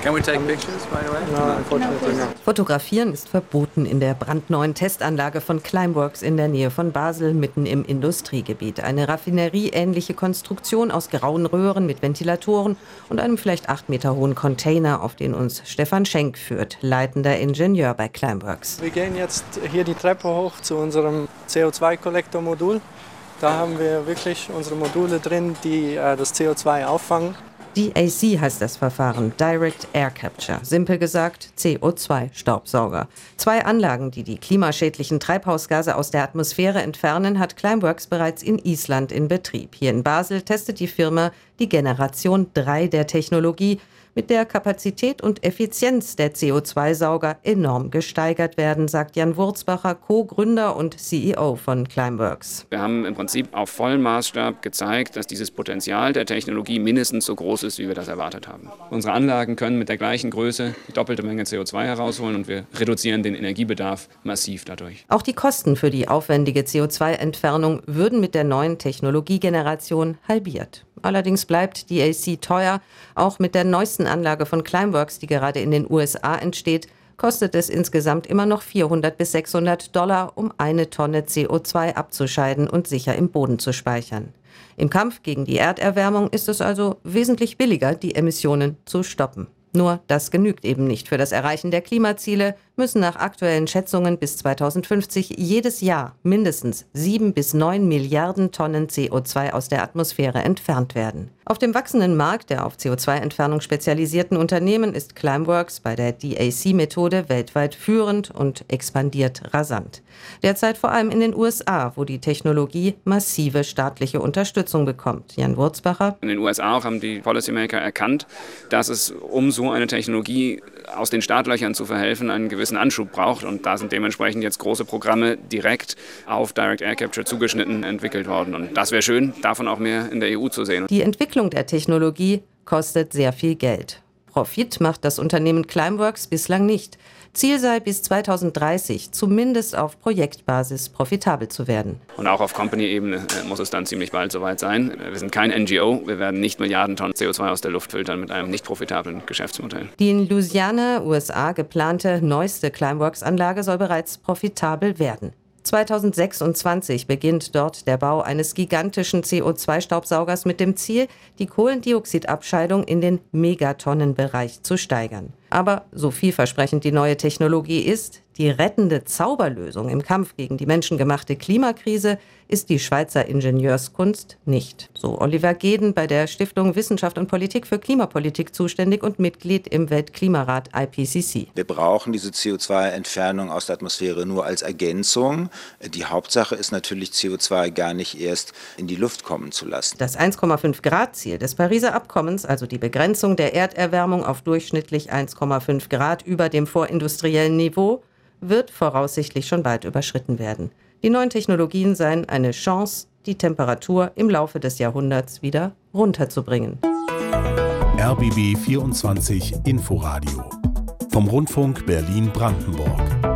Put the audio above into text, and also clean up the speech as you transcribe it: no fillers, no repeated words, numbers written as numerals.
Can we take pictures, by the way? No, unfortunately not. Fotografieren ist verboten in der brandneuen Testanlage von Climeworks in der Nähe von Basel, mitten im Industriegebiet. Eine raffinerieähnliche Konstruktion aus grauen Röhren mit Ventilatoren und einem vielleicht 8 Meter hohen Container, auf den uns Stefan Schenk führt, leitender Ingenieur bei Climeworks. Wir gehen jetzt hier die Treppe hoch zu unserem CO2-Kollektormodul. Da haben wir wirklich unsere Module drin, die das CO2 auffangen. DAC heißt das Verfahren, Direct Air Capture, simpel gesagt CO2-Staubsauger. 2 Anlagen, die die klimaschädlichen Treibhausgase aus der Atmosphäre entfernen, hat Climeworks bereits in Island in Betrieb. Hier in Basel testet die Firma die Generation 3 der Technologie, mit der Kapazität und Effizienz der CO2-Sauger enorm gesteigert werden, sagt Jan Wurzbacher, Co-Gründer und CEO von Climeworks. Wir haben im Prinzip auf vollem Maßstab gezeigt, dass dieses Potenzial der Technologie mindestens so groß ist, wie wir das erwartet haben. Unsere Anlagen können mit der gleichen Größe die doppelte Menge CO2 herausholen und wir reduzieren den Energiebedarf massiv dadurch. Auch die Kosten für die aufwendige CO2-Entfernung würden mit der neuen Technologiegeneration halbiert. Allerdings bleibt DAC teuer. Auch mit der neuesten Anlage von Climeworks, die gerade in den USA entsteht, kostet es insgesamt immer noch $400 bis $600, um 1 Tonne CO2 abzuscheiden und sicher im Boden zu speichern. Im Kampf gegen die Erderwärmung ist es also wesentlich billiger, die Emissionen zu stoppen. Nur das genügt eben nicht. Für das Erreichen der Klimaziele müssen nach aktuellen Schätzungen bis 2050 jedes Jahr mindestens 7 bis 9 Milliarden Tonnen CO2 aus der Atmosphäre entfernt werden. Auf dem wachsenden Markt der auf CO2-Entfernung spezialisierten Unternehmen ist Climeworks bei der DAC-Methode weltweit führend und expandiert rasant. Derzeit vor allem in den USA, wo die Technologie massive staatliche Unterstützung bekommt. Jan Wurzbacher. In den USA auch haben die Policymaker erkannt, dass es, um so eine Technologie aus den Startlöchern zu verhelfen, einen gewissen Anschub braucht. Und da sind dementsprechend jetzt große Programme direkt auf Direct Air Capture zugeschnitten entwickelt worden. Und das wäre schön, davon auch mehr in der EU zu sehen. Die Entwicklung der Technologie kostet sehr viel Geld. Profit macht das Unternehmen Climeworks bislang nicht. Ziel sei, bis 2030 zumindest auf Projektbasis profitabel zu werden. Und auch auf Company-Ebene muss es dann ziemlich bald soweit sein. Wir sind kein NGO, wir werden nicht Milliarden Tonnen CO2 aus der Luft filtern mit einem nicht profitablen Geschäftsmodell. Die in Louisiana, USA geplante neueste Climeworks-Anlage soll bereits profitabel werden. 2026 beginnt dort der Bau eines gigantischen CO2-Staubsaugers mit dem Ziel, die Kohlendioxidabscheidung in den Megatonnenbereich zu steigern. Aber so vielversprechend die neue Technologie ist, die rettende Zauberlösung im Kampf gegen die menschengemachte Klimakrise ist die Schweizer Ingenieurskunst nicht. So Oliver Geden, bei der Stiftung Wissenschaft und Politik für Klimapolitik zuständig und Mitglied im Weltklimarat IPCC. Wir brauchen diese CO2-Entfernung aus der Atmosphäre nur als Ergänzung. Die Hauptsache ist natürlich, CO2 gar nicht erst in die Luft kommen zu lassen. Das 1,5-Grad-Ziel des Pariser Abkommens, also die Begrenzung der Erderwärmung auf durchschnittlich 1,5 Grad über dem vorindustriellen Niveau, wird voraussichtlich schon bald überschritten werden. Die neuen Technologien seien eine Chance, die Temperatur im Laufe des Jahrhunderts wieder runterzubringen. RBB 24 Inforadio vom Rundfunk Berlin-Brandenburg.